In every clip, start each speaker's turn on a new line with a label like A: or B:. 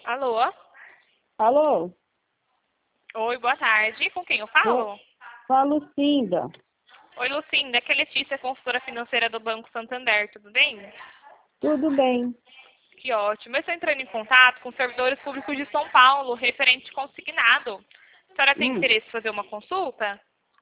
A: Alô?
B: Alô?
A: Oi, boa tarde. Com quem eu falo?
B: Falo Lucinda.
A: Oi, Lucinda. Aqui é Letícia, consultora financeira do Banco Santander. Tudo bem?
B: Tudo bem.
A: Que ótimo. Eu estou entrando em contato com servidores públicos de São Paulo, referente consignado. A senhora tem interesse em fazer uma consulta?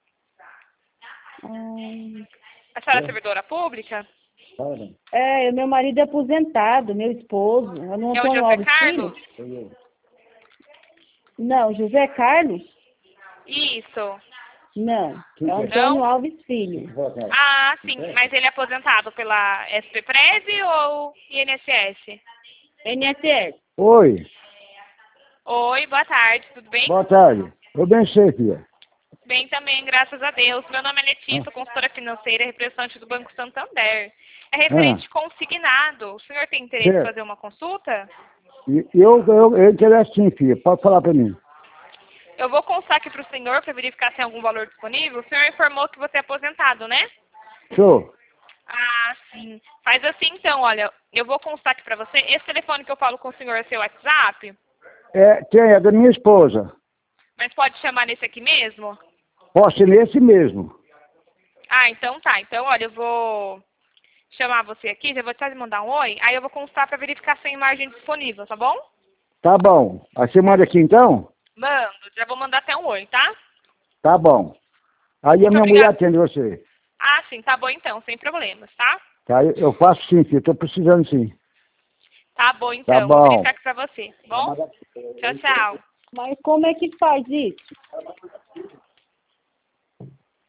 A: A senhora é servidora pública?
B: Meu marido é aposentado, meu esposo. Eu não
A: É o
B: tenho
A: José
B: novos
A: Carlos?
B: filhos. Não, José Carlos?
A: Isso.
B: Não, é
A: Não?
B: Antônio Alves Filho.
A: Ah, sim. Mas ele é aposentado pela SP-Prev ou INSS?
B: NSS.
C: Oi,
A: Oi, boa tarde. Tudo bem?
C: boa tarde. Eu bem sei, filha.
A: Bem também, graças a Deus. Meu nome é Letícia, consultora financeira e representante do Banco Santander. É referente consignado. O senhor tem interesse em
C: Certo.
A: fazer uma consulta?
C: Eu interesso sim, filha. Pode falar para mim.
A: Eu vou constar aqui para o senhor para verificar se tem algum valor disponível. O senhor informou que você é aposentado, né?
C: Show.
A: Ah, sim. Faz assim então, olha, eu vou constar aqui para você. Esse telefone que eu falo com o senhor é seu WhatsApp?
C: Quem é? Da minha esposa.
A: Mas pode chamar nesse aqui mesmo?
C: Posso ir nesse mesmo.
A: Ah, então tá. Então, olha, eu vou chamar você aqui, já vou te mandar um oi, aí eu vou constar para verificar se tem imagem disponível, tá bom?
C: Tá bom. Aí você manda aqui então?
A: Mando, já vou mandar até um oi, tá?
C: Tá bom. Aí a
A: Muito
C: minha mulher
A: obrigada.
C: atende você.
A: Ah, sim, tá bom então, sem problemas, tá?
C: Tá? Eu faço sim, filha. Tô precisando sim.
A: Tá bom
C: Tá
A: então, vou
C: bom.
A: verificar aqui pra você, tá bom? Tchau, tchau.
B: Mas como é que faz isso?